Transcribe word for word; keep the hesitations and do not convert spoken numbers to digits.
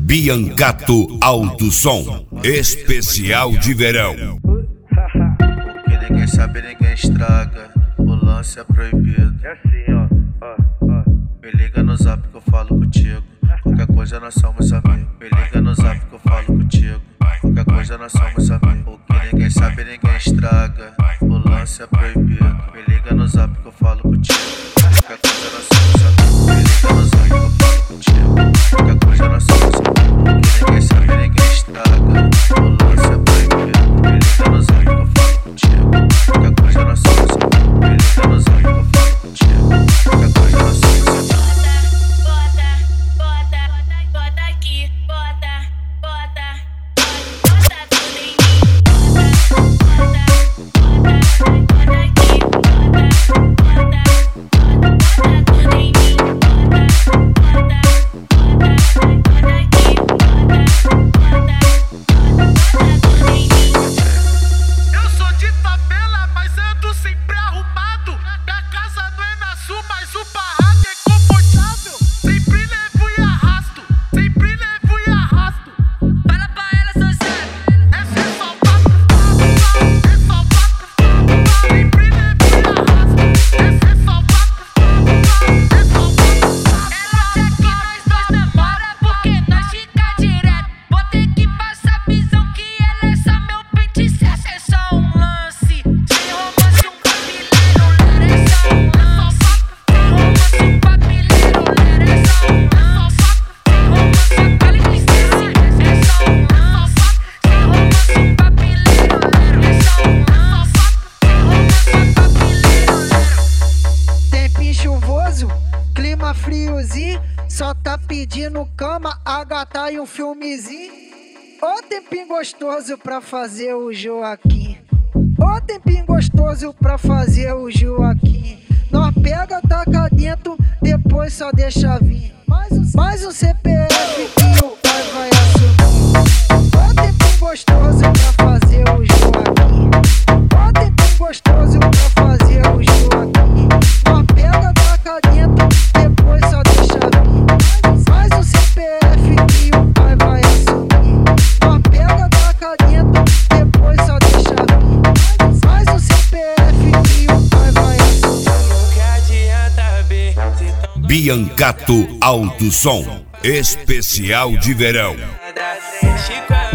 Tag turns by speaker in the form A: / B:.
A: Biancato Alto Som, especial de verão.
B: O que ninguém sabe, ninguém estraga. O lance é proibido.
C: É assim, ó, ó, ó.
B: Me liga no zap que eu falo contigo. Qualquer coisa nós somos amigos. Me liga no zap que eu falo contigo. Qualquer coisa nós somos amigos. O que ninguém sabe, ninguém estraga. O lance é proibido. Me liga no zap que eu falo contigo. Qualquer coisa nós somos amigos. Me liga no zap que eu falo contigo. Qualquer coisa nós somos amigos. O que ninguém sabe, ninguém estraga. O lance é proibido. Me liga no zap que eu falo contigo. Qualquer coisa nós somos amigos. Me liga no zap que eu falo contigo. Qualquer coisa nós somos amigos.
D: Clima friozinho, só tá pedindo cama, a gata e um filmezinho. Ô tempinho gostoso pra fazer o Joaquim. Ô tempinho gostoso pra fazer o Joaquim. Nós pega, taca dentro, depois só deixa vir. Mais um, mais um C P F que o pai vai assumir. Ô tempinho gostoso pra fazer o Joaquim. Ô tempinho gostoso pra fazer o Joaquim. Nós pega, taca dentro, depois só deixa vir. Mais um C P F que o pai vai assumir. Nós pega, taca dentro, depois só deixa vir. Mais um C P F que o pai vai assumir.
E: O que adianta ver se tão
A: Biancato Alto Som, especial de verão.
E: Chico